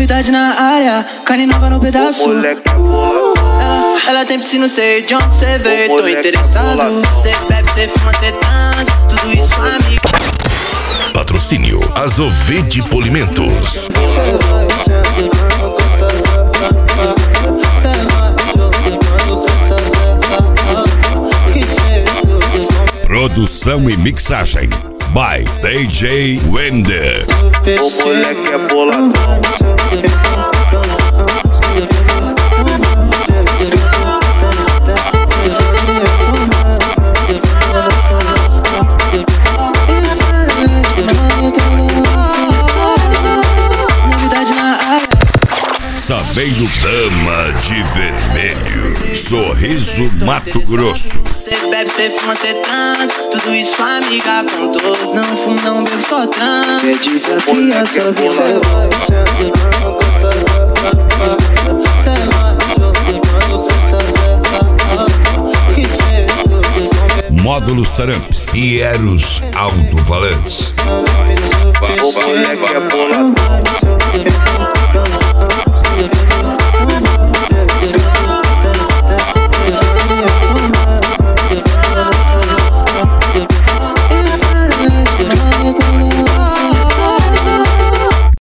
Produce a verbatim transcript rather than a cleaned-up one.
Novidade na área, carne nova no pedaço. Ela, ela tem piscina, sei de onde cê veio. Tô interessado. Cê bebe, cê fuma, cê transa. Tudo isso, amigo. Patrocínio Azovede Polimentos. Produção e mixagem by D J Wender. O moleque é boladão. Saveiro Dama de Vermelho, Sorriso Mato Grosso. Cê bebe, cê fuma, cê transa. Tudo isso a amiga contou. Não fumo, não bebo, só transa. Quer desafiar sua vida. Módulos Taramps e Eros Alto Valença. O moleque é boladão.